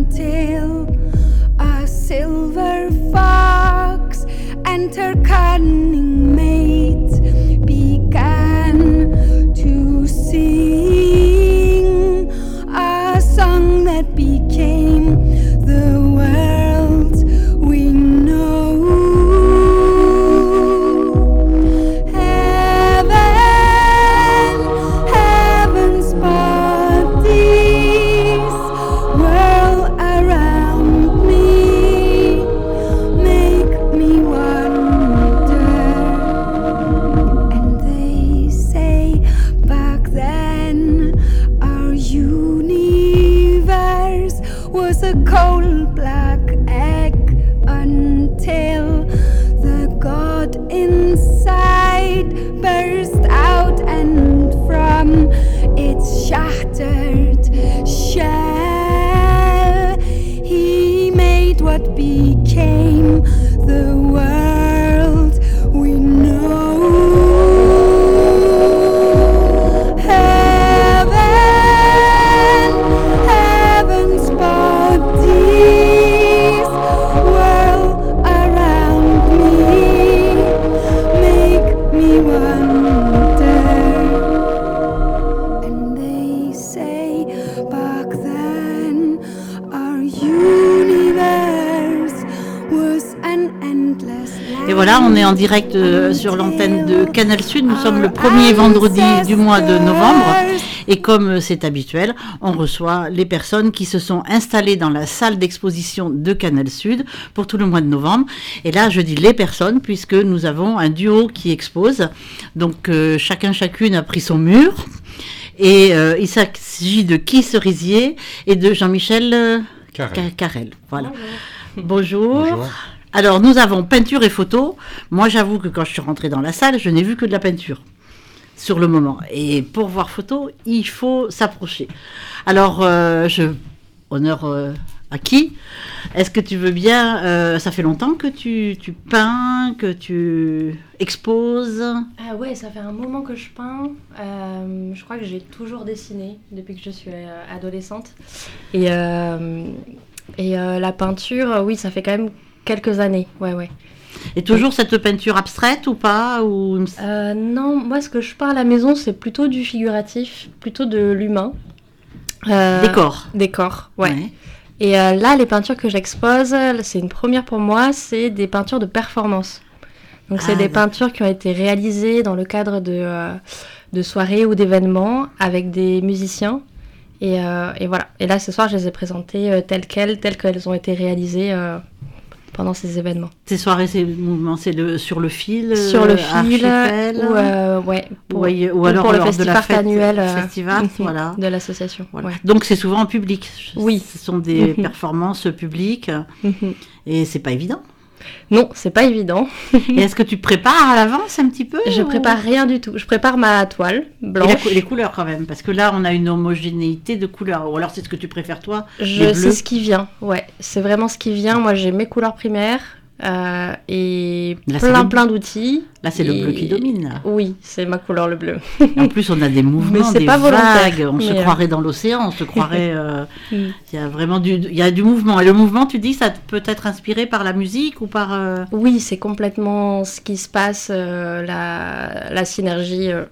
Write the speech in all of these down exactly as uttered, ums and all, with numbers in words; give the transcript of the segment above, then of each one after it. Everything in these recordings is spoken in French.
until a silver fox and her cunning mate began to sing a song that became the world we know. Heaven, heaven's bodies whirl around me, make me wonder. And they say back then our universe was a cold black egg until the god inside burst out, and from its shattered shell he made what became the world we know. Heaven, heaven's bodies whirl around me, make me wonder. And they say back then our universe was an endless land. Et voilà, on est en direct euh, sur l'antenne de Canal Sud. Nous sommes le premier vendredi du mois de novembre. Et comme euh, c'est habituel, on reçoit les personnes qui se sont installées dans la salle d'exposition de Canal Sud pour tout le mois de novembre. Et là, je dis les personnes puisque nous avons un duo qui expose. Donc, euh, chacun, chacune a pris son mur. Et euh, il s'agit de Guy Cerisier et de Jean-Michel euh, Carrel. Ca- Carrel. Voilà. Bonjour. Bonjour. Alors, nous avons peinture et photo. Moi, j'avoue que quand je suis rentrée dans la salle, je n'ai vu que de la peinture sur le moment. Et pour voir photo, il faut s'approcher. Alors, euh, je honneur euh, à qui ? Est-ce que tu veux bien euh, ça fait longtemps que tu, tu peins, que tu exposes ? Ah ouais, ça fait un moment que je peins. Euh, je crois que j'ai toujours dessiné depuis que je suis euh, adolescente. Et, euh, et euh, la peinture, oui, ça fait quand même quelques années. Ouais, ouais. Et toujours cette peinture abstraite ou pas ou... Euh, non, moi, ce que je peins à la maison, c'est plutôt du figuratif, plutôt de l'humain. Euh, Décor. Décor, ouais. Ouais. Et euh, là, les peintures que j'expose, c'est une première pour moi, c'est des peintures de performance. Donc, c'est Ah, des d'accord. peintures qui ont été réalisées dans le cadre de, euh, de soirées ou d'événements avec des musiciens. Et, euh, et voilà. Et là, ce soir, je les ai présentées euh, telles quelles, telles qu'elles ont été réalisées euh, pendant ces événements. Ces soirées, ces mouvements, c'est le, sur le fil Sur le euh, fil, archipel, ou, euh, ouais, pour, ou, aille- ou ou alors pour le lors de la festival fête, annuel euh, festival, voilà. de l'association. Voilà. Ouais. Donc c'est souvent en public. Oui. Ce sont des Mhm. performances publiques Mhm. et c'est pas évident. Non, c'est pas évident. Et est-ce que tu prépares à l'avance un petit peu Je ou- prépare rien du tout. Je prépare ma toile Et la blanche. cou- les couleurs quand même, parce que là on a une homogénéité de couleurs. Ou alors c'est ce que tu préfères toi, Je les bleus. sais ce qui vient. Ouais, c'est vraiment ce qui vient. Moi, j'ai mes couleurs primaires euh, et Là, c'est plein le- plein d'outils. Là c'est le Et- bleu qui domine. Là. Oui, c'est ma couleur, le bleu. Et en plus on a des mouvements, c'est des pas volontaire, vagues. On se mais, euh, croirait dans l'océan, on se croirait. euh, Mm. Il y a vraiment du, il y a du mouvement. Et le mouvement, tu dis, ça peut être inspiré par la musique ou par. euh, Oui, c'est complètement ce qui se passe, euh, la, la synergie. euh.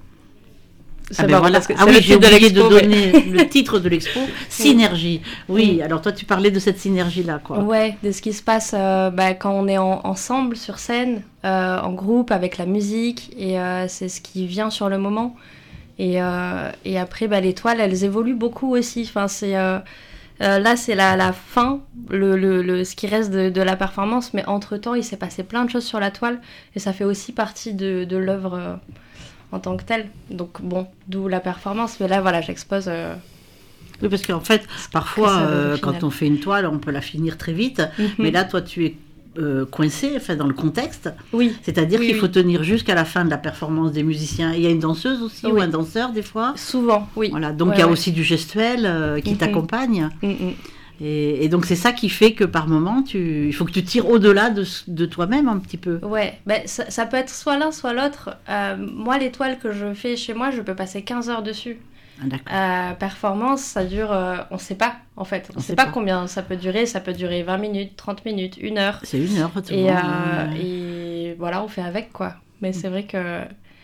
C'est Ah ben marrant voilà. parce que Ah c'est oui, le j'ai titre oublié de, l'expo, mais- donner le titre de l'expo, Synergie. Oui, alors toi tu parlais de cette synergie-là, quoi. Ouais, de ce qui se passe euh, bah, quand on est en- ensemble sur scène, euh, en groupe, avec la musique, et euh, c'est ce qui vient sur le moment. Et, euh, et après, bah, les toiles, elles évoluent beaucoup aussi. Enfin, c'est, euh, euh, là, c'est la, la fin, le, le, le, ce qui reste de, de la performance, mais entre-temps, il s'est passé plein de choses sur la toile, et ça fait aussi partie de, de l'œuvre euh, en tant que telle. Donc bon, d'où la performance, mais là, voilà, j'expose... euh, Oui, parce qu'en fait, parfois, ça, le euh, final. quand on fait une toile, on peut la finir très vite, Mhm. mais là, toi, tu es euh, coincé, enfin, dans le contexte, Oui, c'est-à-dire Oui, qu'il oui. faut tenir jusqu'à la fin de la performance des musiciens. Il y a une danseuse aussi, ou Oui. un danseur, des fois. souvent, oui. Voilà, donc Ouais, il y a ouais. aussi du gestuel euh, qui Mhm. t'accompagne. Mm, mm. Et, et donc c'est ça qui fait que par moment, tu, il faut que tu tires au-delà de, de toi-même un petit peu. Ouais, ben, ça, ça peut être soit l'un, soit l'autre. Euh, moi, les toiles que je fais chez moi, je peux passer quinze heures dessus. Ah, d'accord. Euh, performance, ça dure, euh, on ne sait pas en fait. On ne sait pas, pas combien ça peut durer. Ça peut durer vingt minutes, trente minutes, une heure. C'est une heure. Et, euh, et voilà, on fait avec quoi. Mais c'est vrai que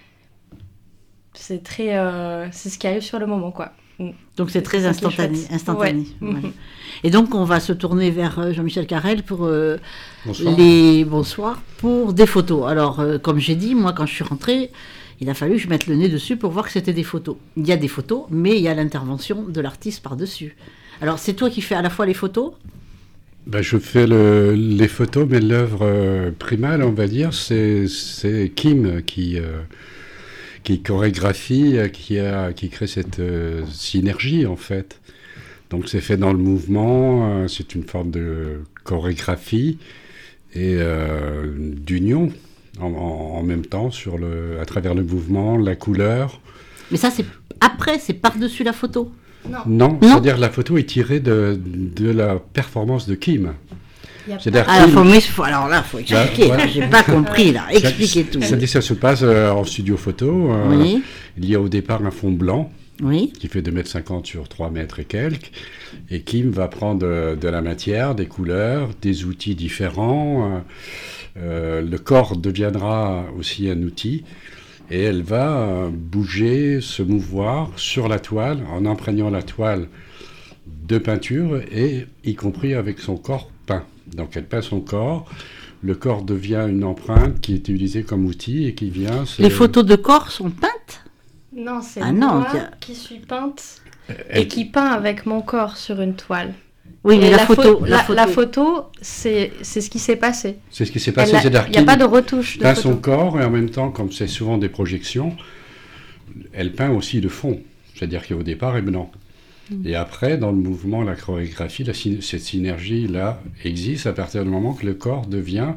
c'est très, euh, c'est ce qui arrive sur le moment quoi. Donc c'est très instantané. instantané. Ouais. Ouais. Et donc on va se tourner vers Jean-Michel Carrel pour euh, bonsoir. les bonsoir pour des photos. Alors euh, comme j'ai dit, moi quand je suis rentrée, il a fallu que je mette le nez dessus pour voir que c'était des photos. Il y a des photos, mais il y a l'intervention de l'artiste par-dessus. Alors c'est toi qui fais à la fois les photos ? Ben, je fais le, les photos, mais l'œuvre euh, primale, on va dire, c'est, c'est Kim qui, euh, qui chorégraphie, qui, a, qui crée cette euh, synergie, en fait. Donc c'est fait dans le mouvement, euh, c'est une forme de chorégraphie et euh, d'union en, en, en même temps, sur le, à travers le mouvement, la couleur. Mais ça, c'est après, c'est par-dessus la photo ? Non, non, non, c'est-à-dire la photo est tirée de, de la performance de Kim. C'est-à-dire alors, Kim... faut, alors là, il faut expliquer. Bah, voilà. J'ai pas compris, là. Expliquez tout. C'est-à-dire ça se passe euh, en studio photo. Euh, oui. Il y a au départ un fond blanc oui. qui fait deux mètres cinquante sur trois mètres et quelques. Et Kim va prendre de, de la matière, des couleurs, des outils différents. Euh, le corps deviendra aussi un outil. Et elle va euh, bouger, se mouvoir sur la toile, en imprégnant la toile de peinture, et y compris avec son corps peint. Donc elle peint son corps, le corps devient une empreinte qui est utilisée comme outil et qui vient... Se... Les photos de corps sont peintes ? Non, c'est ah moi a... qui suis peinte elle... et qui peint avec mon corps sur une toile. Oui, mais la, la, photo, fo- la, la photo, la photo c'est, c'est ce qui s'est passé. C'est ce qui s'est passé, c'est Il n'y a pas de retouche. Elle peint son corps et en même temps, comme c'est souvent des projections, elle peint aussi le fond. C'est-à-dire qu'au départ, elle est blanc. Mmh. Et après, dans le mouvement, la chorégraphie, la, cette synergie-là existe à partir du moment que le corps devient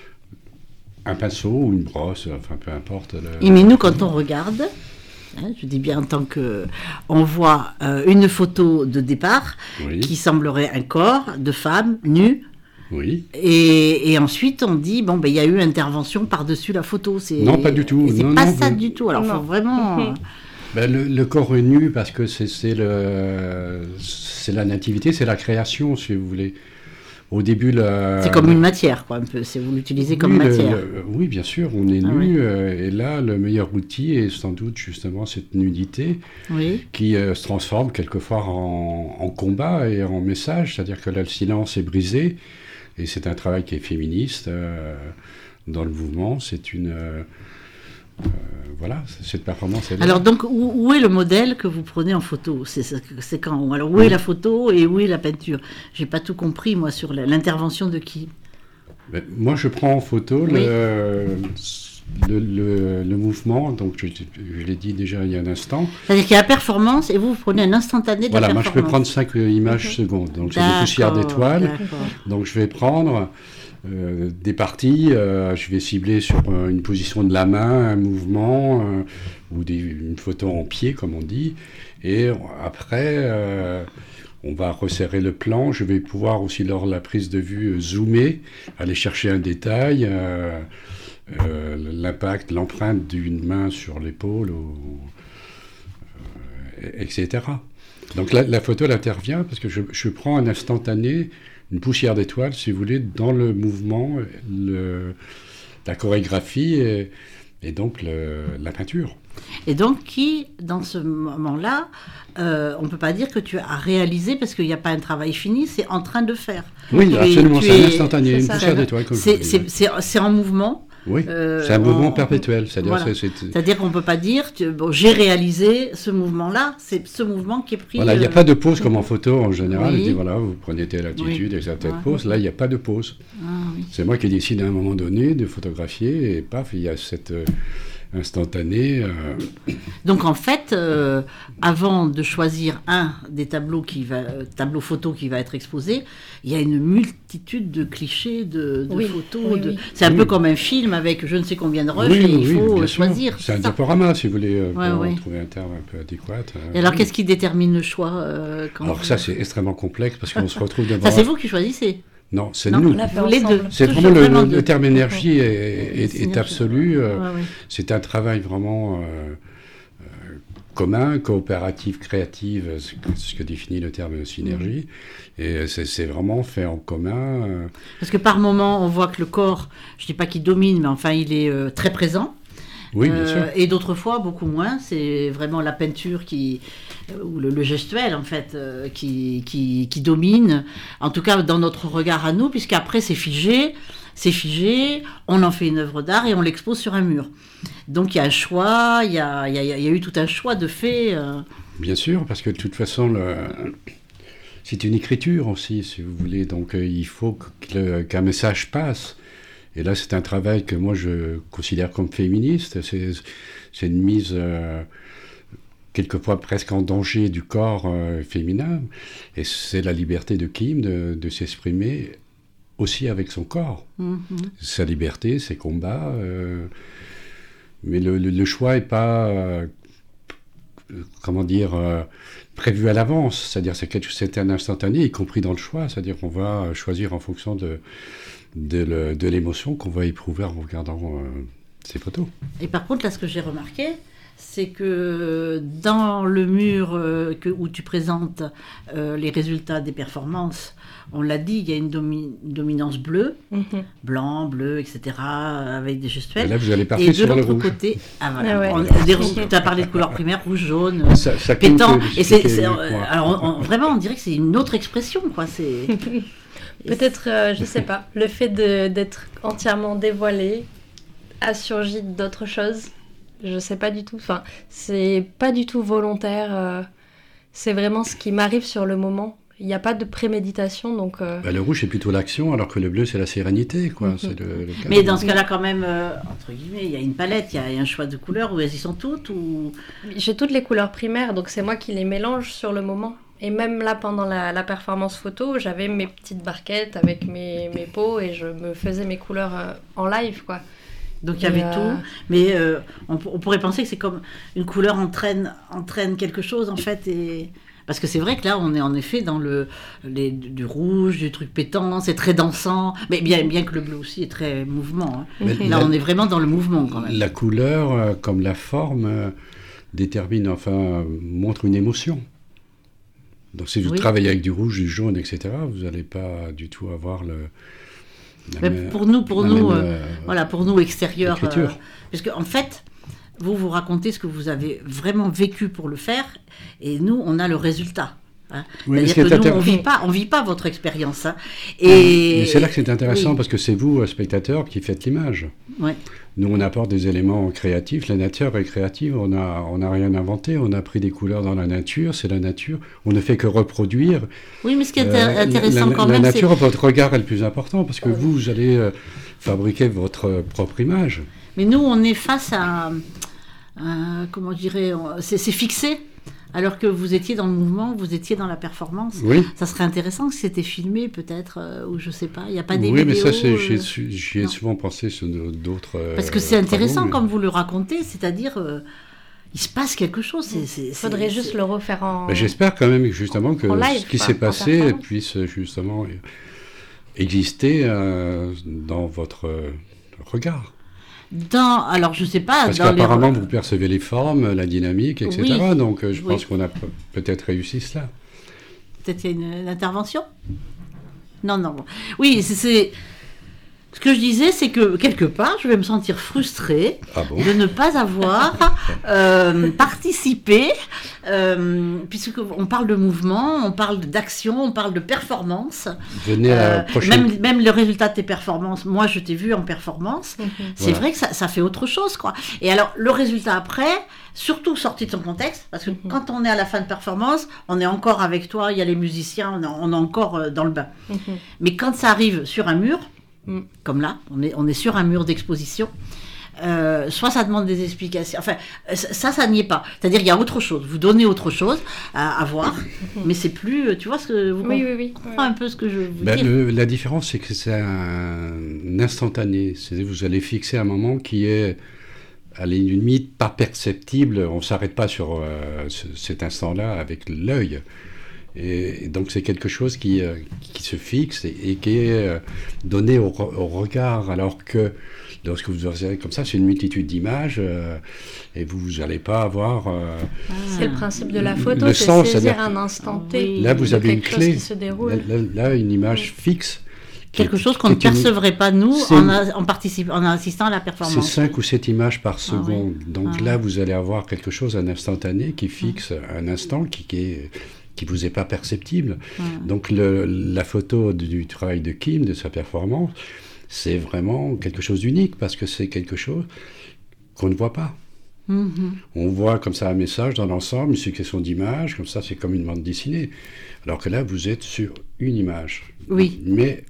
un pinceau ou une brosse, enfin peu importe. Le... Et mais nous, quand on regarde... Hein, je dis bien en tant que on voit euh, une photo de départ oui. qui semblerait un corps de femme nue. Oui. Et, et ensuite on dit bon ben il y a eu intervention par-dessus la photo. C'est, non pas du tout. C'est non, pas non, ça non. du tout. Alors faut vraiment. Ben, le, le corps est nu parce que c'est, c'est le c'est la nativité, c'est la création si vous voulez. Au début, la... c'est comme une matière, quoi, un peu. C'est, vous l'utilisez oui, comme le, matière. Le, oui, bien sûr, on est ah, nu. Oui. Euh, et là, le meilleur outil est sans doute justement cette nudité oui. qui euh, se transforme quelquefois en, en combat et en message. C'est-à-dire que là, le silence est brisé. Et c'est un travail qui est féministe euh, dans le mouvement. C'est une... Euh, Euh, voilà, cette performance. Alors donc, où, où est le modèle que vous prenez en photo ? c'est, c'est, c'est quand ? Alors où oui. est la photo et où est la peinture ? J'ai pas tout compris moi sur la, l'intervention de qui ? Ben, moi, je prends en photo oui. le, le, le, le mouvement. Donc, je, je l'ai dit déjà il y a un instant. C'est-à-dire qu'il y a la performance et vous, vous prenez un instantané de voilà, la performance. Voilà, moi, je peux prendre cinq images okay. secondes. Donc, j'ai des poussières d'étoiles. D'accord. Donc, je vais prendre... Euh, des parties, euh, je vais cibler sur euh, une position de la main, un mouvement, euh, ou des, une photo en pied, comme on dit. Et après, euh, on va resserrer le plan. Je vais pouvoir aussi, lors de la prise de vue, zoomer, aller chercher un détail, euh, euh, l'impact, l'empreinte d'une main sur l'épaule, ou, euh, et cetera. Donc la, la photo, elle intervient parce que je, je prends un instantané, une poussière d'étoiles, si vous voulez, dans le mouvement, le, la chorégraphie et, et donc le, la peinture. Et donc, qui, dans ce moment-là, euh, on ne peut pas dire que tu as réalisé, parce qu'il n'y a pas un travail fini, c'est en train de faire. Oui, tu absolument, es, c'est es, un instantané, une poussière d'étoiles. Comme c'est, c'est, c'est, c'est en mouvement. Oui, euh, c'est un mouvement on, perpétuel. C'est-à-dire, voilà. c'est, c'est... c'est-à-dire qu'on ne peut pas dire, tu, bon, j'ai réalisé ce mouvement-là, c'est ce mouvement qui est pris... Voilà, il n'y a euh... pas de pause comme en photo en général. Oui. Il dit, voilà, vous prenez telle attitude oui. et telle ouais. pause. Là, il n'y a pas de pause. Ah, oui. C'est moi qui décide à un moment donné de photographier et paf, il y a cette... Euh, instantané. Euh... Donc en fait, euh, avant de choisir un des tableaux qui va, euh, tableau photo qui va être exposé, il y a une multitude de clichés, de, de oui, photos. Oui, de... oui. C'est un oui. peu comme un film avec je ne sais combien de rushs oui, et il oui, faut choisir. C'est un diaporama, si vous voulez, euh, ouais, pour ouais. trouver un terme un peu adéquat. Euh, et alors, oui. qu'est-ce qui détermine le choix euh, quand Alors vous... ça, c'est extrêmement complexe parce qu'on se retrouve devant... Ça, c'est vous qui choisissez. Non, c'est non, nous. Les deux. C'est vraiment le, le, le terme énergie est, est, est absolu. Euh, ouais, ouais. C'est un travail vraiment euh, euh, commun, coopérative, créative, ce que définit le terme synergie. Et c'est, c'est vraiment fait en commun. Parce que par moment, on voit que le corps, je ne dis pas qu'il domine, mais enfin, il est euh, très présent. Oui, bien euh, sûr. Et d'autres fois, beaucoup moins. C'est vraiment la peinture qui, ou le, le gestuel, en fait, euh, qui, qui, qui domine. En tout cas, dans notre regard à nous, puisqu'après, c'est figé. C'est figé, on en fait une œuvre d'art et on l'expose sur un mur. Donc il y a un choix, il y a, il y a, il y a eu tout un choix de fait. Euh... Bien sûr, parce que de toute façon, le... c'est une écriture aussi, si vous voulez. Donc euh, il faut que le, qu'un message passe. Et là, c'est un travail que moi, je considère comme féministe. C'est, c'est une mise, euh, quelquefois presque en danger du corps euh, féminin. Et c'est la liberté de Kim de, de s'exprimer aussi avec son corps. Mmh. Sa liberté, ses combats. Euh, mais le, le, le choix n'est pas, euh, comment dire, euh, prévu à l'avance. C'est-à-dire c'est quelque, c'est un instantané, y compris dans le choix. C'est-à-dire qu'on va choisir en fonction de, de, le, de l'émotion qu'on va éprouver en regardant euh, ces photos. Et par contre, là, ce que j'ai remarqué, c'est que dans le mur euh, que, où tu présentes euh, les résultats des performances, on l'a dit, il y a une, domi- une dominance bleue, mm-hmm. blanc, bleu, et cetera, avec des gestuels. Et là, vous allez partir sur le rouge. Et de l'autre côté, ah, voilà, ah ouais. on, des, tu as parlé de couleurs primaires, rouge, jaune, ça, ça pétant. Et c'est, c'est, euh, alors, on, on, vraiment, on dirait que c'est une autre expression, quoi. C'est... Peut-être, euh, je sais pas, le fait de, d'être entièrement dévoilé a surgi d'autres choses. Je sais pas du tout. Enfin, c'est pas du tout volontaire. Euh, c'est vraiment ce qui m'arrive sur le moment. Il n'y a pas de préméditation, donc... Euh... Bah, le rouge, c'est plutôt l'action, alors que le bleu, c'est la sérénité, quoi. Mm-hmm. C'est le, le Mais dans ce cas-là, quand même, euh, entre guillemets, il y a une palette, il y a un choix de couleurs, où elles y sont toutes, ou... J'ai toutes les couleurs primaires, donc c'est moi qui les mélange sur le moment. Et même là, pendant la, la performance photo, j'avais mes petites barquettes avec mes, mes pots, et je me faisais mes couleurs euh, en live, quoi. Donc il y avait euh... tout, mais euh, on, on pourrait penser que c'est comme une couleur entraîne, entraîne quelque chose, en fait, et... Parce que c'est vrai que là, on est en effet dans le, les, du rouge, du truc pétant, c'est très dansant, mais bien, bien que le bleu aussi est très mouvement. Hein. Mm-hmm. Là, on est vraiment dans le mouvement quand même. La couleur, euh, comme la forme, euh, détermine, enfin, euh, montre une émotion. Donc si vous oui. travaillez avec du rouge, du jaune, et cetera, vous n'allez pas du tout avoir le... Mais même, pour nous, pour nous, même, euh, voilà, pour nous extérieurs, euh, puisque en fait... Vous vous racontez ce que vous avez vraiment vécu pour le faire, et nous, on a le résultat. Hein. Oui, C'est-à-dire que nous, intér... on vit pas, on vit pas votre expérience. Hein. Et... et c'est là que c'est intéressant, oui. Parce que c'est vous, spectateur, qui faites l'image. Ouais. Nous, on apporte des éléments créatifs. La nature est créative. On a, on n'a rien inventé. On a pris des couleurs dans la nature. C'est la nature. On ne fait que reproduire. Oui, mais ce qui est euh, intéressant la, quand la même, nature, c'est... votre regard est le plus important, parce que vous, vous allez euh, fabriquer votre propre image. Mais nous, on est face à... Euh, comment je dirais, c'est, c'est fixé, alors que vous étiez dans le mouvement, vous étiez dans la performance. Oui. Ça serait intéressant que c'était filmé peut-être, euh, ou je sais pas, il n'y a pas des oui, vidéos. Oui, mais ça, c'est, euh... j'y, j'y ai souvent pensé sur d'autres... Euh, Parce que c'est intéressant travaux, mais... comme vous le racontez, c'est-à-dire, euh, il se passe quelque chose. Il faudrait juste c'est... le refaire en... Mais j'espère quand même justement que live, ce qui quoi, s'est passé puisse justement exister euh, dans votre regard. Dans, alors je sais pas. Parce dans qu'apparemment les... vous percevez les formes, la dynamique, et cetera. Oui. Donc je pense oui. qu'on a p- peut-être réussi cela. Peut-être qu'il y a une, une intervention ? Non, non. Oui, c'est, c'est... Ce que je disais, c'est que quelque part, je vais me sentir frustrée ah bon de ne pas avoir euh, participé, euh, puisqu'on parle de mouvement, on parle d'action, on parle de performance. Venez à la prochaine... même, même le résultat de tes performances, moi je t'ai vu en performance, mm-hmm. c'est voilà. vrai que ça, ça fait autre chose, quoi. Et alors, le résultat après, surtout sorti de son contexte, parce que mm-hmm. quand on est à la fin de performance, on est encore avec toi, il y a les musiciens, on est, on est encore euh, dans le bain. Mm-hmm. Mais quand ça arrive sur un mur, comme là, on est, on est sur un mur d'exposition, euh, soit ça demande des explications, enfin, ça, ça n'y est pas. C'est-à-dire qu'il y a autre chose, vous donnez autre chose à, à voir, mais c'est plus, tu vois ce que vous oui, oui, oui. comprenez un peu ce que je veux ben, dire. Le, la différence, c'est que c'est un, un instantané, c'est-à-dire que vous allez fixer un moment qui est à la limite pas perceptible, on ne s'arrête pas sur euh, ce, cet instant-là avec l'œil. Et, et donc c'est quelque chose qui, euh, qui se fixe et, et qui est euh, donné au, au regard, alors que lorsque vous observez comme ça, c'est une multitude d'images euh, et vous n'allez pas avoir... Euh, ah. C'est le principe de la photo, le c'est sens, saisir un instant T. Là, vous avez une clé, qui se déroule. Là, là, là, une image oui. fixe. Quelque chose qu'on ne percevrait une... pas, nous, en, a, en, participe, en assistant à la performance. C'est cinq ou sept images par seconde. Ah, oui. Donc ah, là, oui. vous allez avoir quelque chose, un instantané, qui fixe ah. un instant, qui, qui est... qui vous est pas perceptible. Ah. Donc le, la photo du, du travail de Kim, de sa performance, c'est vraiment quelque chose d'unique, parce que c'est quelque chose qu'on ne voit pas. Mm-hmm. On voit comme ça un message dans l'ensemble, une succession d'images, comme ça c'est comme une bande dessinée. Alors que là, vous êtes sur une image. Oui. Mais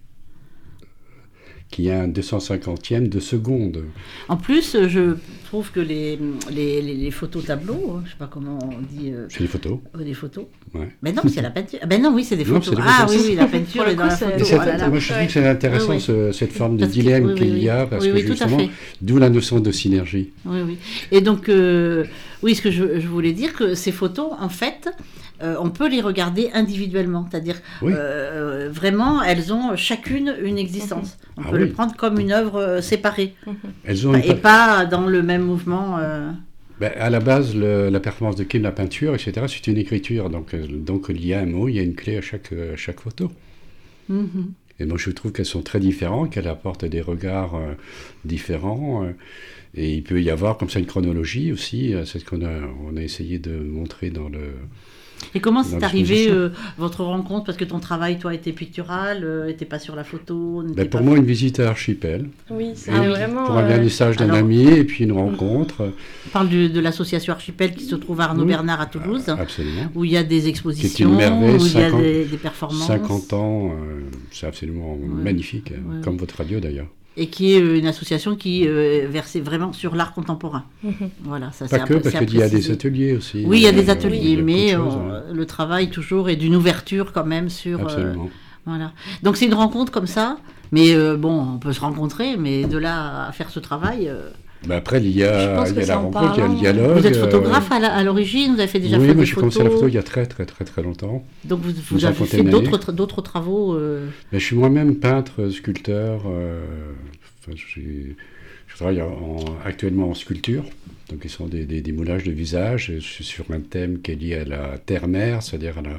qui a un deux cent cinquantième de seconde. En plus, je trouve que les, les, les, les photos tableaux, je ne sais pas comment on dit... Euh, c'est des photos. Euh, des photos. Ouais. Mais non, c'est la peinture. Ben non, oui, c'est des photos. Non, c'est des ah photos. oui, oui, la peinture est dans la photo. Cette, voilà. Moi, je trouve que c'est intéressant, oui, oui. Ce, cette forme de parce dilemme que, oui, qu'il y a, parce oui, que oui, justement, d'où la notion de synergie. Oui, oui. Et donc, euh, oui, ce que je, je voulais dire, que ces photos, en fait... Euh, on peut les regarder individuellement, c'est-à-dire oui. euh, vraiment, elles ont chacune une existence. On ah peut oui. les prendre comme une œuvre euh, séparée, elles ont et une... pas dans le même mouvement. Euh... Ben, à la base, le, la performance de Kim, la peinture, et cetera, c'est une écriture. Donc, euh, donc il y a un mot, il y a une clé à chaque, à chaque photo. Mm-hmm. Et moi, je trouve qu'elles sont très différentes, qu'elles apportent des regards euh, différents. Euh, et il peut y avoir comme ça une chronologie aussi. Euh, c'est ce qu'on a, on a essayé de montrer dans le... Et comment c'est arrivé euh, votre rencontre? Parce que ton travail, toi, était pictural, euh, n'était pas sur la photo. Ben pour pas... moi, une visite à Archipel. Oui, c'est ah, vraiment. Pour un vernissage d'un Alors, ami et puis une rencontre. On parle du, de l'association Archipel qui se trouve à Arnaud oui. Bernard à Toulouse. Ah, absolument. Où il y a des expositions, c'est une merveille, où cinquante, il y a des, des performances. cinquante ans, euh, c'est absolument ouais. magnifique, ouais. comme votre radio d'ailleurs. Et qui est une association qui euh, versait vraiment sur l'art contemporain. Mmh. Voilà, ça Pas que, parce qu'il y a des ateliers aussi. Oui, il y a des ateliers, oui, mais choses, on, hein. le travail toujours est d'une ouverture quand même sur... Absolument. Euh, voilà. Donc c'est une rencontre comme ça, mais euh, bon, on peut se rencontrer, mais de là à faire ce travail... Euh, bah après, il y a, il y a la rencontre, il y a le dialogue. Vous êtes photographe à, la, à l'origine, vous avez fait déjà oui, fait des photos. photos. Oui, moi j'ai commencé la photo il y a très très très très longtemps. Donc vous, vous avez fait d'autres, d'autres travaux euh... Mais je suis moi-même peintre, sculpteur. Euh, enfin, je, suis, je travaille en, actuellement en sculpture. Donc ils sont des, des, des moulages de visage. Je suis sur un thème qui est lié à la Terre-Mère, c'est-à-dire à, la,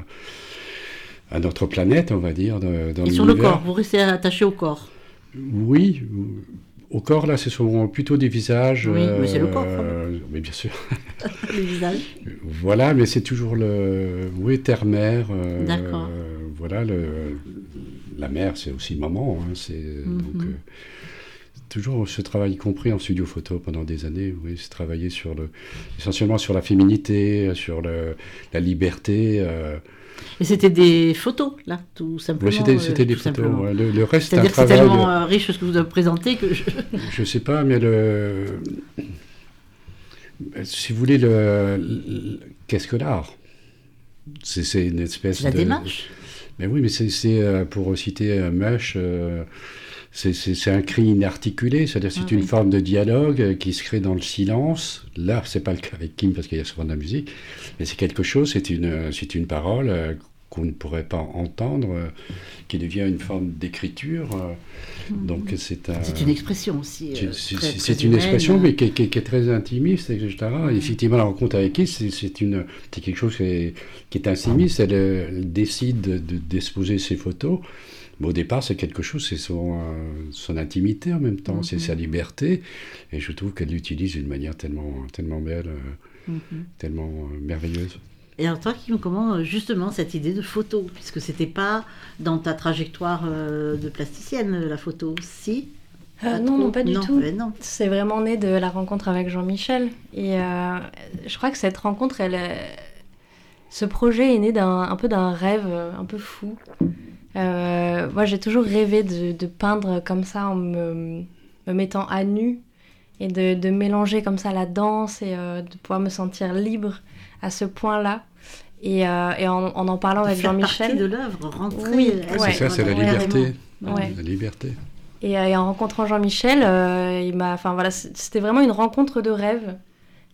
à notre planète, on va dire. Dans, dans Et sur le corps, vous restez attaché au corps? Oui. Au corps, là, ce sont plutôt des visages. Oui, euh, mais c'est le corps. Euh, mais bien sûr. Les visages. Voilà, mais c'est toujours le. Oui, terre-mère. Euh, D'accord. Voilà, le... la mère, c'est aussi maman. Hein, c'est mm-hmm. donc euh, toujours ce travail, y compris en studio photo pendant des années. Oui, c'est travailler sur le, essentiellement sur la féminité, sur le, la liberté. Euh, Et c'était des photos, là, tout simplement. Oui, c'était, c'était euh, des photos. Ouais. Le, le reste, c'est-à-dire c'est un que travail... c'est tellement euh, riche ce que vous avez présenté que je... Je sais pas, mais le... Si vous voulez, le... le... qu'est-ce que l'art? c'est, c'est une espèce la de... La démarche. Mais oui, mais c'est, c'est pour citer euh, Mush, euh, c'est, c'est, c'est un cri inarticulé, c'est-à-dire c'est ah, une oui. forme de dialogue qui se crée dans le silence. Là, c'est pas le cas avec Kim parce qu'il y a souvent de la musique, mais c'est quelque chose, c'est une, c'est une parole euh, qu'on ne pourrait pas entendre, euh, qui devient une forme d'écriture. Euh, mmh. Donc c'est un... C'est une expression aussi. Euh, c'est, très, c'est très une humaine. expression, mais qui, qui, qui est très intimiste, et cetera. Et effectivement, la rencontre avec Kim, c'est, c'est, une, c'est quelque chose qui est, qui est intimiste. Elle, elle décide de, de, d'exposer ses photos. Mais au départ, c'est quelque chose, c'est son, euh, son intimité en même temps, mmh. c'est sa liberté. Et je trouve qu'elle l'utilise d'une manière tellement, tellement belle, euh, mmh. tellement euh, merveilleuse. Et alors toi, Kim, comment justement cette idée de photo, puisque c'était pas dans ta trajectoire euh, de plasticienne, la photo, si euh, Non, non, pas du non, tout. Non. C'est vraiment né de la rencontre avec Jean-Michel. Et euh, je crois que cette rencontre, elle, ce projet est né d'un, un peu d'un rêve un peu fou. Euh, moi, j'ai toujours rêvé de, de peindre comme ça en me, me mettant à nu et de, de mélanger comme ça la danse et euh, de pouvoir me sentir libre à ce point-là. Et, euh, et en, en en parlant de avec Jean-Michel... partie de l'œuvre, rentrer... Oui, ouais, ouais, c'est ça, c'est la liberté. Ouais. La liberté. Et, et en rencontrant Jean-Michel, euh, il m'a, enfin, voilà, c'était vraiment une rencontre de rêve.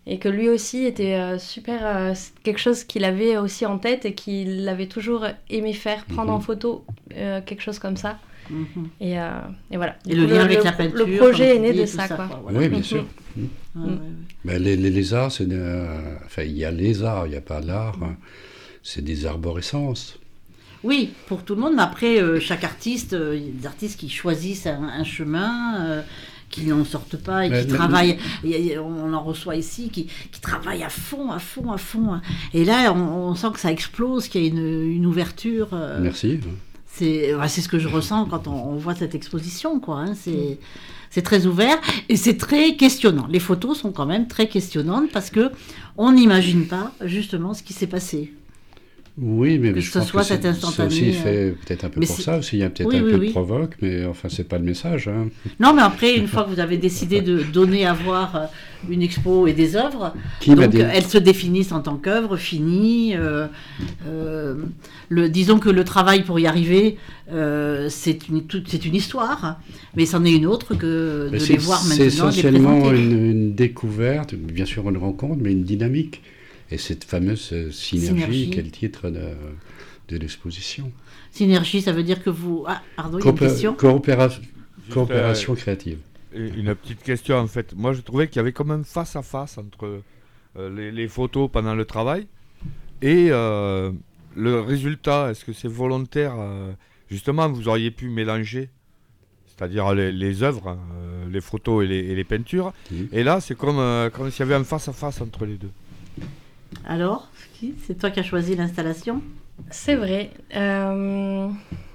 Et que lui aussi était euh, super... Euh, quelque chose qu'il avait aussi en tête et qu'il avait toujours aimé faire, prendre mmh. en photo euh, quelque chose comme ça. Mmh. Et, euh, et voilà. Et le lien avec la peinture. Le projet est né de ça, ça, quoi. quoi voilà. Oui, bien mmh. sûr. Mmh. Ah, ouais, ouais. Ben, les, les, les arts, c'est... Euh, enfin, il y a les arts, il n'y a pas l'art. Hein. C'est des arborescences. Oui, pour tout le monde, mais après, euh, chaque artiste, euh, il y a des artistes qui choisissent un, un chemin... Euh, qui n'en sortent pas et mais, qui mais, travaillent, mais... on en reçoit ici, qui, qui travaillent à fond, à fond, à fond. Et là, on, on sent que ça explose, qu'il y a une, une ouverture. Euh, Merci. C'est, ouais, c'est ce que je ressens quand on, on voit cette exposition, quoi. Hein, c'est, c'est très ouvert et c'est très questionnant. Les photos sont quand même très questionnantes parce qu'on n'imagine pas justement ce qui s'est passé. Oui, mais que je ce pense soit que cet c'est, instantané. C'est aussi fait peut-être un peu mais pour c'est... ça aussi. Il y a peut-être oui, un oui, peu oui. de provoque, mais enfin, c'est pas le message. Hein. Non, mais après, une fois que vous avez décidé de donner à voir une expo et des œuvres, Qui donc des... elles se définissent en tant qu'œuvres finies. Euh, euh, le, disons que le travail pour y arriver, euh, c'est, une, tout, c'est une histoire, mais c'en est une autre que de c'est, les voir maintenant. C'est essentiellement les une, une découverte, bien sûr une rencontre, mais une dynamique. Et cette fameuse synergie, synergie. Quel titre de... de l'exposition. Synergie, ça veut dire que vous... Ah, pardon, il y a Coopé- une question. Coopéra- coopération euh, créative. Une petite question, en fait. Moi, je trouvais qu'il y avait quand même face à face entre euh, les, les photos pendant le travail et euh, le résultat. Est-ce que c'est volontaire euh, justement, vous auriez pu mélanger, c'est-à-dire les, les œuvres, hein, les photos et les, et les peintures. Mmh. Et là, c'est comme, euh, comme s'il y avait un face à face entre les deux. Alors, c'est toi qui as choisi l'installation ? C'est vrai. Euh...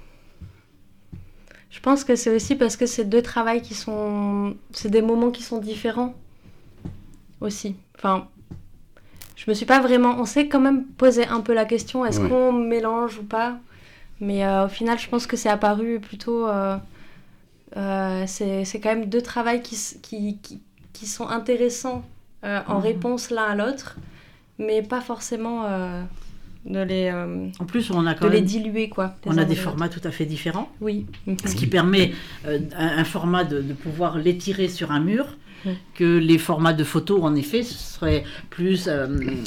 Je pense que c'est aussi parce que c'est deux travails qui sont... C'est des moments qui sont différents aussi. Enfin, je me suis pas vraiment... On s'est quand même posé un peu la question, est-ce ouais. qu'on mélange ou pas ? Mais euh, au final, je pense que c'est apparu plutôt... Euh, euh, c'est, c'est quand même deux travails qui, qui, qui, qui sont intéressants euh, en mmh. réponse l'un à l'autre, mais pas forcément... Euh, de les euh, en plus on a quand de même, les diluer quoi on a des formats tout à fait différents, oui, ce qui permet euh, un, un format de, de pouvoir l'étirer sur un mur, oui. que les formats de photos en effet ce serait plus euh,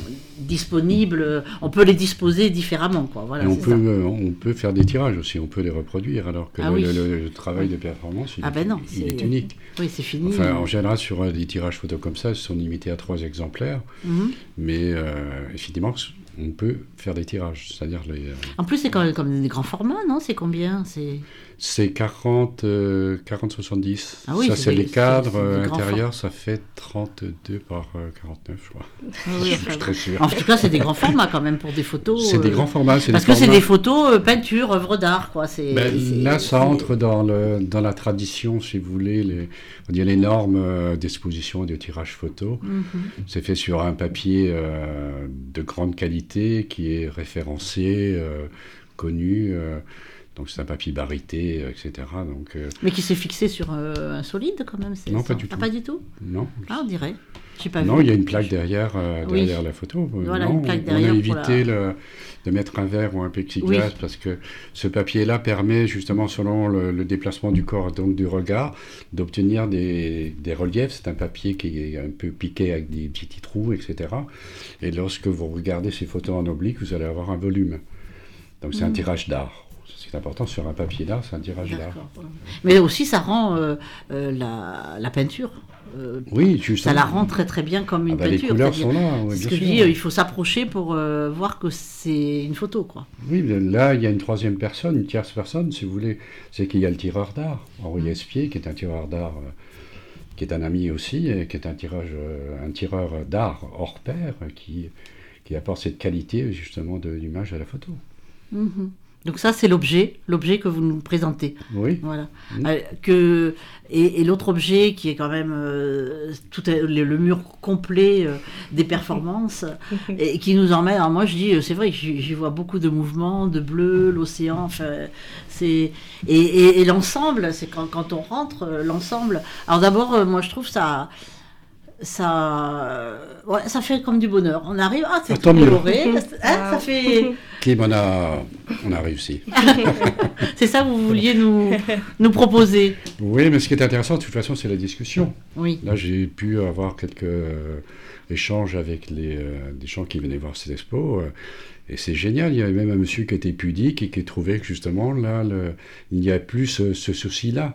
disponible, on peut les disposer différemment quoi. Voilà, on c'est peut ça. Euh, on peut faire des tirages aussi, on peut les reproduire alors que ah le, oui. le, le, le travail de performance il, ah ben non, il c'est... est unique. Oui, c'est fini. Enfin, en général sur des tirages photos comme ça, ils sont limités à trois exemplaires, mm-hmm. mais euh, effectivement on peut faire des tirages, c'est-à-dire les... Euh... En plus, c'est quand même comme des grands formats, non ? C'est combien ? C'est, c'est quarante soixante-dix. Ah oui, ça, c'est, c'est des, les cadres c'est, c'est intérieurs, ça fait trente-deux par quarante-neuf, je crois. Ah oui, je suis très sûr. En tout cas, c'est des grands formats quand même pour des photos. C'est euh... des grands formats. C'est Parce des que formats... c'est des photos euh, peinture, œuvres d'art, quoi. C'est, ben, c'est, là, ça c'est... entre dans, le, dans la tradition, si vous voulez, les, on dit les normes euh, d'exposition et de tirage photo. Mm-hmm. C'est fait sur un papier euh, de grande qualité qui est référencé, euh, connu, euh, donc c'est un papier barité, euh, et cetera. Donc, euh... Mais qui s'est fixé sur euh, un solide quand même, c'est non, ça. pas du ah, tout. pas du tout. Non. Ah, on dirait. J'ai pas non, vu. il y a une plaque derrière, euh, derrière oui. la photo. Voilà, non, une plaque on, derrière on a évité la... le, de mettre un verre ou un plexiglas oui. parce que ce papier-là permet justement, selon le, le déplacement du corps, donc du regard, d'obtenir des, des reliefs. C'est un papier qui est un peu piqué avec des petits trous, et cetera. Et lorsque vous regardez ces photos en oblique, vous allez avoir un volume. Donc c'est mmh. un tirage d'art. C'est important, sur un papier d'art, c'est un tirage D'accord. d'art. Mais aussi, ça rend euh, euh, la, la peinture. Euh, oui, justement. Ça la rend très très bien comme une ah bah peinture. Les couleurs sont là, oui, ce bien que sûr. je dis, il faut s'approcher pour euh, voir que c'est une photo, quoi. Oui, là, il y a une troisième personne, une tierce personne, si vous voulez. C'est qu'il y a le tireur d'art, Henri Espier, qui est un tireur d'art, euh, qui est un ami aussi, et qui est un, tirage, euh, un tireur d'art hors pair, qui, qui apporte cette qualité, justement, de l'image à la photo. Mm-hmm. Donc ça, c'est l'objet, l'objet que vous nous présentez. Oui. Voilà. Mmh. Euh, que, et, et l'autre objet qui est quand même euh, tout le, le mur complet euh, des performances et qui nous emmène. Alors moi, je dis, c'est vrai que j'y, j'y vois beaucoup de mouvements, de bleu, l'océan. Enfin, c'est et, et, et l'ensemble, c'est quand, quand on rentre, l'ensemble. Alors d'abord, euh, moi, je trouve ça. Ça, ouais, ça fait comme du bonheur. On arrive, ah, c'est tout coloré, hein, ça fait. Kim, on a, on a réussi. C'est ça que vous vouliez nous, nous proposer. Oui, mais ce qui est intéressant, de toute façon, c'est la discussion. Oui. Là, j'ai pu avoir quelques euh, échange avec les, euh, des gens qui venaient voir cette expo. Euh, et c'est génial. Il y avait même un monsieur qui était pudique et qui trouvait que justement, là, le, il n'y a plus ce, ce souci-là.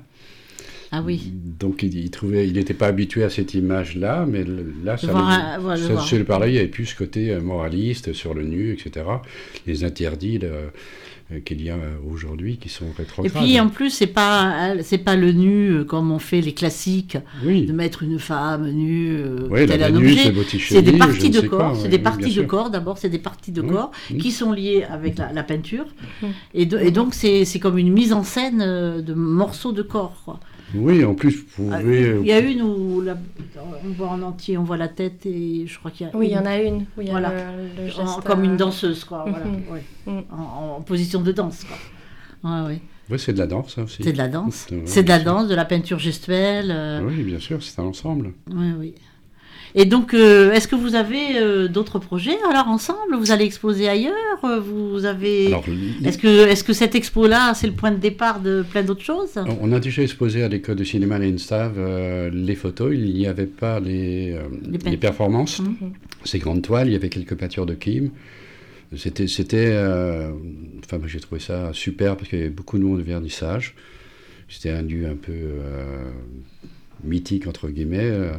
Ah oui. Donc il, il trouvait, il n'était pas habitué à cette image-là, mais là, ça, voir, voilà, ça c'est pareil. Il n'y avait plus ce côté moraliste sur le nu, et cetera. Les interdits là, qu'il y a aujourd'hui qui sont rétrogrades. Et puis en plus, c'est pas, c'est pas le nu comme on fait les classiques, oui. de mettre une femme nue, oui, tel la un nu, objet. C'est, c'est des parties de corps, c'est ouais, des oui, parties de sûr. corps d'abord, c'est des parties de oui. corps oui. qui sont liées avec la, la peinture, mmh. et, de, et donc c'est, c'est comme une mise en scène de morceaux de corps, quoi. Oui, en plus, vous pouvez... Il y a une où la, on voit en entier, on voit la tête, et je crois qu'il y a... Oui, il une... y en a une, où il y a voilà. le, le geste... En, comme une danseuse, quoi, mm-hmm. voilà, ouais. mm. en, en position de danse, quoi. Ouais, ouais. Oui, c'est de la danse, ça aussi. C'est de la danse, c'est, c'est de la danse, de la peinture gestuelle. Euh... Oui, bien sûr, c'est un ensemble. Oui, oui. Et donc, euh, est-ce que vous avez euh, d'autres projets alors ensemble? Vous allez exposer ailleurs? Vous avez... Alors, est-ce que, est-ce que cette expo-là, c'est le point de départ de plein d'autres choses? On a déjà exposé à l'école de cinéma l'Instav euh, les photos. Il n'y avait pas les, euh, les, les performances. Mm-hmm. Ces grandes toiles, il y avait quelques peintures de Kim. C'était... c'était euh, enfin, moi, j'ai trouvé ça super parce qu'il y avait beaucoup de monde de vernissage. C'était un lieu un peu euh, mythique, entre guillemets. Euh,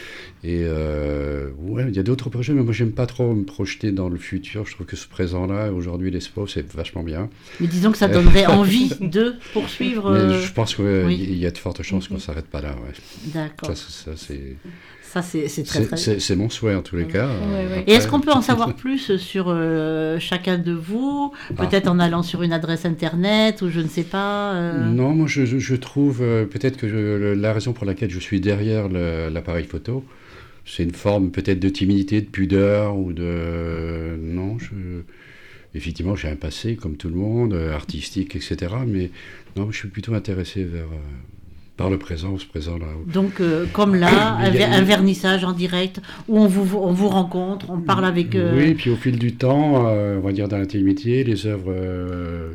Et euh, ouais, il y a d'autres projets, mais moi j'aime pas trop me projeter dans le futur. Je trouve que ce présent-là, aujourd'hui, l'expo, c'est vachement bien. Mais disons que ça donnerait envie de poursuivre. Mais euh... je pense qu'il oui. y a de fortes chances mm-hmm. qu'on s'arrête pas là. Ouais. D'accord. Ça, ça, c'est... Ça, c'est, c'est très, c'est, très... C'est, c'est mon souhait, en tous les ouais. cas. Ouais, ouais. Après... Et est-ce qu'on peut en savoir plus sur euh, chacun de vous? Peut-être ah. en allant sur une adresse internet, ou je ne sais pas euh... Non, moi, je, je trouve... Euh, peut-être que je, la raison pour laquelle je suis derrière le, l'appareil photo, c'est une forme peut-être de timidité, de pudeur, ou de... Non, je... Effectivement, j'ai un passé, comme tout le monde, artistique, et cetera. Mais non, je suis plutôt intéressé vers... par le présent, ce présent-là. Donc, euh, comme là, un, ver- un vernissage en direct, où on vous, on vous rencontre, on parle avec... Euh... Oui, puis au fil du temps, euh, on va dire dans l'intimité, les œuvres euh,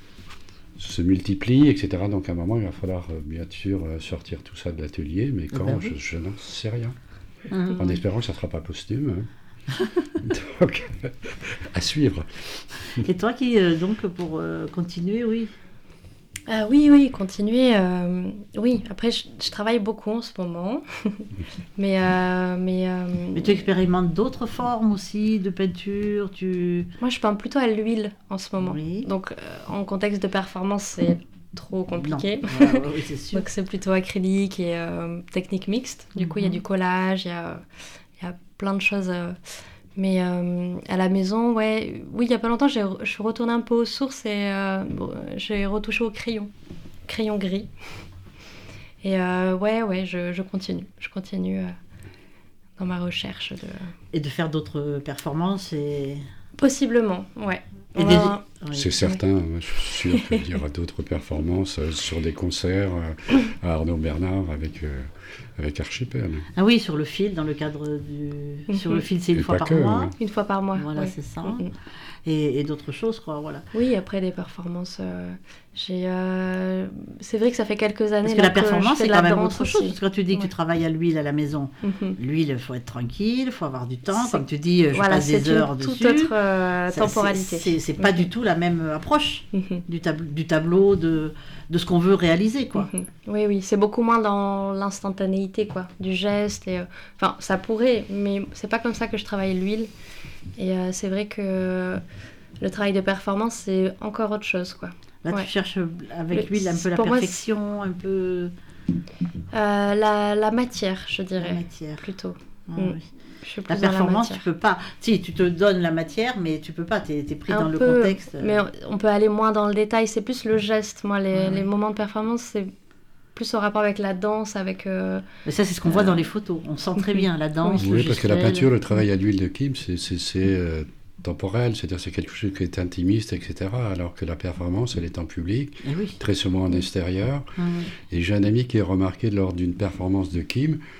se multiplient, et cetera. Donc, à un moment, il va falloir, euh, bien sûr, euh, sortir tout ça de l'atelier, mais quand, ben oui. je, je n'en sais rien. Mmh. En espérant que ça ne sera pas posthume. Hein. Donc, à suivre. Et toi, qui, euh, donc, pour euh, continuer, oui Euh, oui, oui, continuer. Euh, oui, après, je, je travaille beaucoup en ce moment. mais, euh, mais, euh, mais tu expérimentes d'autres formes aussi de peinture tu... Moi, je peins plutôt à l'huile en ce moment. Oui. Donc, euh, en contexte de performance, c'est trop compliqué. Voilà, ouais, oui, c'est sûr. Donc, c'est plutôt acrylique et euh, technique mixte. Du mm-hmm. coup, il y a du collage, il y a, y a plein de choses... Euh, Mais euh, à la maison, ouais, oui, il n'y a pas longtemps, j'ai, je suis retournée un peu aux sources et euh, bon, j'ai retouché au crayon, crayon gris. Et euh, ouais, ouais, je, je continue, je continue euh, dans ma recherche. De... Et de faire d'autres performances et... Possiblement, ouais. Et des... va... oui. C'est certain, ouais. Je suis sûr qu'il y aura d'autres performances euh, sur des concerts euh, à Arnaud Bernard avec... Euh... Avec Archipel. Ah oui, sur le fil, dans le cadre du... Mm-hmm. Sur le fil, c'est une et fois par que, mois. Ouais. Une fois par mois, voilà, ouais. c'est ça. Mm-hmm. Et, et d'autres choses, quoi, voilà. Oui, après des performances, euh, j'ai... Euh... C'est vrai que ça fait quelques années... Parce que la performance, que c'est quand même autre chose. Aussi. Parce que quand tu dis que ouais. tu travailles à l'huile à la maison, mm-hmm. l'huile, il faut être tranquille, il faut avoir du temps. C'est... Comme tu dis, je voilà, passe des heures dessus. C'est une toute autre euh, temporalité. C'est, c'est, c'est pas mm-hmm. du tout la même approche mm-hmm. du, tab- du tableau, de, de ce qu'on veut réaliser, quoi. Mm-hmm. Oui, oui, c'est beaucoup moins dans l'instantanéité, quoi, du geste. Et, euh... Enfin, ça pourrait, mais c'est pas comme ça que je travaille l'huile. Et euh, c'est vrai que le travail de performance, c'est encore autre chose, quoi. Là, ouais. tu cherches avec l'huile un peu la perfection, moi, un peu... Euh, la, la matière, je dirais. La matière. Plutôt. Ah, mm. oui. Je suis la performance, la tu peux pas. Si, tu te donnes la matière, mais tu peux pas. Tu es pris un dans peu, le contexte. Mais on peut aller moins dans le détail. C'est plus le geste. Moi, les, ouais. les moments de performance, c'est plus au rapport avec la danse, avec... Euh, mais ça, c'est ce qu'on euh... voit dans les photos. On sent très bien la danse, oui, parce que la peinture, le travail à l'huile de Kim, c'est, c'est, c'est euh, temporel, c'est-à-dire c'est quelque chose qui est intimiste, et cetera. Alors que la performance, elle est en public, oui. très souvent en extérieur. Ah, oui. Et j'ai un ami qui a remarqué lors d'une performance de Kim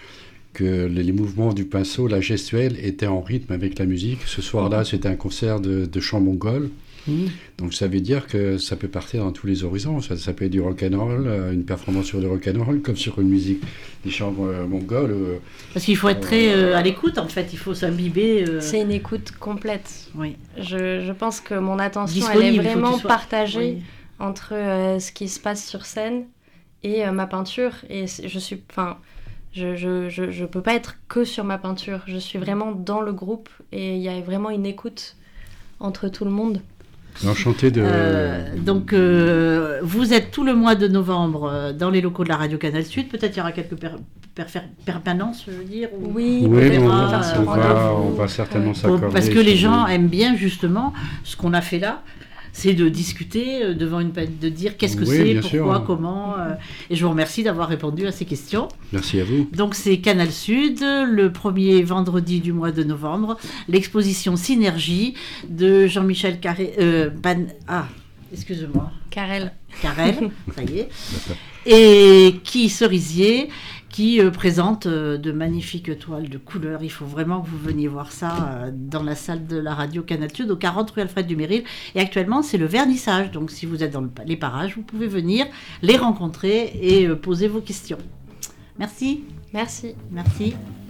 que les mouvements du pinceau, la gestuelle, étaient en rythme avec la musique. Ce soir-là, c'était un concert de, de chant mongol. Mmh. Donc ça veut dire que ça peut partir dans tous les horizons. Ça, ça peut être du rock'n'roll, une performance sur du rock'n'roll, comme sur une musique des chants euh, mongols. Euh, Parce qu'il faut être très euh, à l'écoute, en fait. Il faut s'imbiber. Euh... C'est une écoute complète. Oui. Je, je pense que mon attention, Disponible, elle est vraiment sois... partagée oui. entre euh, ce qui se passe sur scène et euh, ma peinture. Et je suis... Enfin, je, je, je, je peux pas être que sur ma peinture. Je suis vraiment dans le groupe et il y a vraiment une écoute entre tout le monde. Enchanté de... Euh, donc, euh, vous êtes tout le mois de novembre euh, dans les locaux de la Radio Canal Sud. Peut-être il y aura quelques per- per- per- permanences, je veux dire. Ou... Oui, oui on, verra, on, on, va, on va certainement ouais. s'accorder. Parce que les gens aiment bien, justement, ce qu'on a fait là. C'est de discuter devant une de dire qu'est-ce que oui, c'est, pourquoi, sûr. comment. Euh, et je vous remercie d'avoir répondu à ces questions. Merci à vous. Donc c'est Canal Sud, le premier vendredi du mois de novembre, l'exposition Synergie de Jean-Michel Carré. Euh, Ban, ah, excusez-moi. Carrel. Carrel, ça y est. Et qui Cerisier, qui euh, présente euh, de magnifiques toiles de couleurs. Il faut vraiment que vous veniez voir ça euh, dans la salle de la radio Canal Sud, au quarante rue Alfred Duméril. Et actuellement, c'est le vernissage. Donc, si vous êtes dans le, les parages, vous pouvez venir les rencontrer et euh, poser vos questions. Merci. Merci. Merci.